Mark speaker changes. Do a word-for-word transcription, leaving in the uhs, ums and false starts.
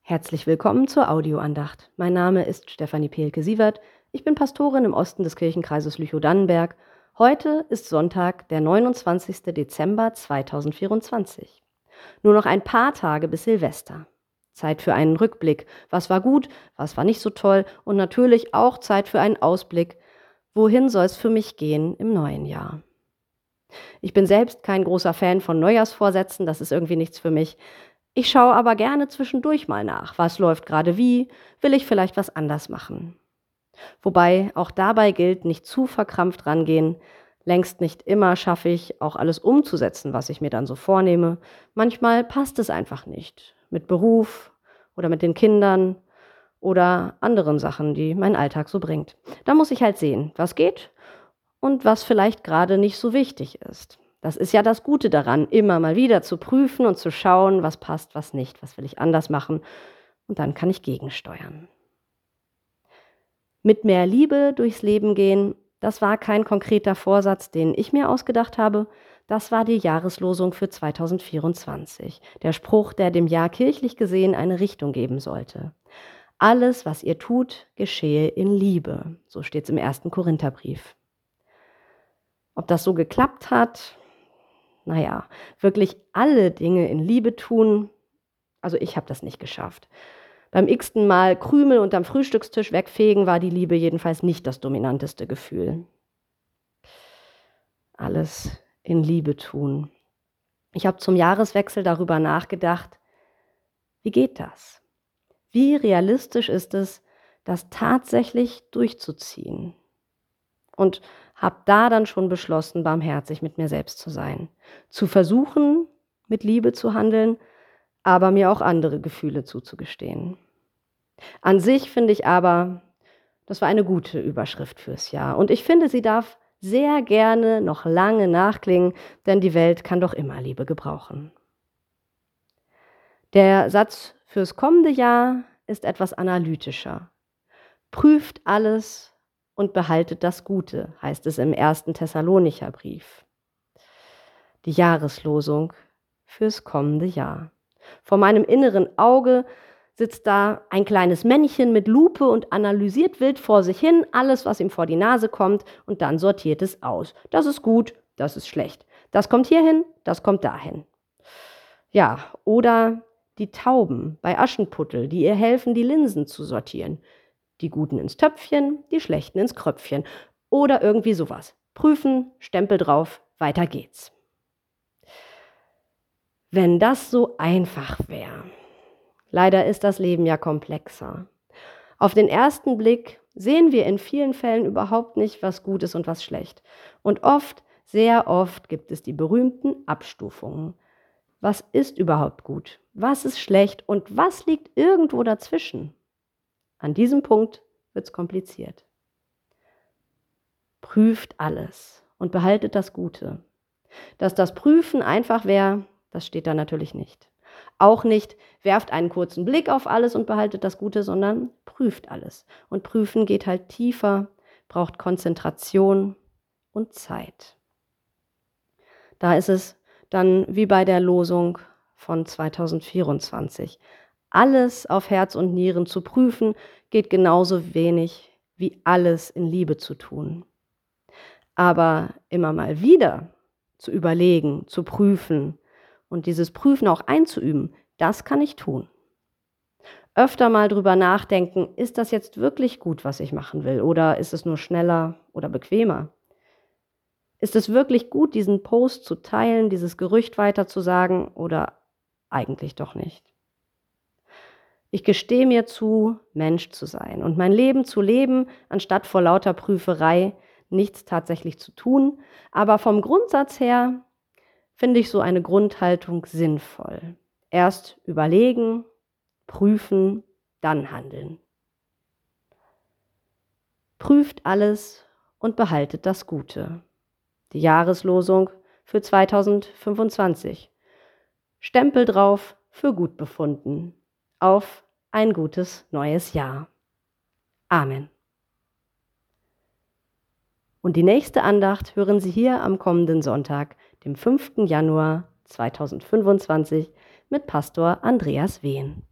Speaker 1: Herzlich willkommen zur Audioandacht. Mein Name ist Stefanie Pehlke-Sievert. Ich bin Pastorin im Osten des Kirchenkreises Lüchow-Dannenberg. Heute ist Sonntag, der neunundzwanzigster Dezember zweitausendvierundzwanzig. Nur noch ein paar Tage bis Silvester. Zeit für einen Rückblick. Was war gut, was war nicht so toll und natürlich auch Zeit für einen Ausblick. Wohin soll es für mich gehen im neuen Jahr? Ich bin selbst kein großer Fan von Neujahrsvorsätzen, das ist irgendwie nichts für mich. Ich schaue aber gerne zwischendurch mal nach. Was läuft gerade wie? Will ich vielleicht was anders machen? Wobei auch dabei gilt, nicht zu verkrampft rangehen. Längst nicht immer schaffe ich, auch alles umzusetzen, was ich mir dann so vornehme. Manchmal passt es einfach nicht. Mit Beruf oder mit den Kindern oder anderen Sachen, die mein Alltag so bringt. Da muss ich halt sehen, was geht und was vielleicht gerade nicht so wichtig ist. Das ist ja das Gute daran, immer mal wieder zu prüfen und zu schauen, was passt, was nicht, was will ich anders machen. Und dann kann ich gegensteuern. Mit mehr Liebe durchs Leben gehen, das war kein konkreter Vorsatz, den ich mir ausgedacht habe. Das war die Jahreslosung für zweitausendvierundzwanzig. Der Spruch, der dem Jahr kirchlich gesehen eine Richtung geben sollte. Alles, was ihr tut, geschehe in Liebe. So steht es im ersten Korintherbrief. Ob das so geklappt hat? Naja, wirklich alle Dinge in Liebe tun, also ich habe das nicht geschafft. Beim x-ten Mal Krümel unterm Frühstückstisch wegfegen war die Liebe jedenfalls nicht das dominanteste Gefühl. Alles in Liebe tun. Ich habe zum Jahreswechsel darüber nachgedacht, wie geht das? Wie realistisch ist es, das tatsächlich durchzuziehen? Und habe da dann schon beschlossen, barmherzig mit mir selbst zu sein. Zu versuchen, mit Liebe zu handeln, aber mir auch andere Gefühle zuzugestehen. An sich finde ich aber, das war eine gute Überschrift fürs Jahr. Und ich finde, sie darf sehr gerne noch lange nachklingen, denn die Welt kann doch immer Liebe gebrauchen. Der Satz fürs kommende Jahr ist etwas analytischer. Prüft alles und behaltet das Gute, heißt es im ersten Thessalonicher Brief. Die Jahreslosung fürs kommende Jahr. Vor meinem inneren Auge sitzt da ein kleines Männchen mit Lupe und analysiert wild vor sich hin alles, was ihm vor die Nase kommt, und dann sortiert es aus. Das ist gut, das ist schlecht. Das kommt hierhin, das kommt dahin. Ja, oder die Tauben bei Aschenputtel, die ihr helfen, die Linsen zu sortieren. Die Guten ins Töpfchen, die Schlechten ins Kröpfchen. Oder irgendwie sowas. Prüfen, Stempel drauf, weiter geht's. Wenn das so einfach wäre. Leider ist das Leben ja komplexer. Auf den ersten Blick sehen wir in vielen Fällen überhaupt nicht, was gut ist und was schlecht. Und oft, sehr oft gibt es die berühmten Abstufungen. Was ist überhaupt gut? Was ist schlecht? Und was liegt irgendwo dazwischen? An diesem Punkt wird es kompliziert. Prüft alles und behaltet das Gute. Dass das Prüfen einfach wäre, das steht da natürlich nicht. Auch nicht, werft einen kurzen Blick auf alles und behaltet das Gute, sondern prüft alles. Und prüfen geht halt tiefer, braucht Konzentration und Zeit. Da ist es dann wie bei der Losung von zweitausendvierundzwanzig. Alles auf Herz und Nieren zu prüfen, geht genauso wenig wie alles in Liebe zu tun. Aber immer mal wieder zu überlegen, zu prüfen und dieses Prüfen auch einzuüben, das kann ich tun. Öfter mal drüber nachdenken, ist das jetzt wirklich gut, was ich machen will, oder ist es nur schneller oder bequemer? Ist es wirklich gut, diesen Post zu teilen, dieses Gerücht weiterzusagen, oder eigentlich doch nicht? Ich gestehe mir zu, Mensch zu sein und mein Leben zu leben, anstatt vor lauter Prüferei nichts tatsächlich zu tun. Aber vom Grundsatz her finde ich so eine Grundhaltung sinnvoll. Erst überlegen, prüfen, dann handeln. Prüft alles und behaltet das Gute. Die Jahreslosung für zweitausendfünfundzwanzig. Stempel drauf für gut befunden. Auf ein gutes neues Jahr. Amen. Und die nächste Andacht hören Sie hier am kommenden Sonntag, dem fünften Januar zweitausendfünfundzwanzig, mit Pastor Andreas Wehn.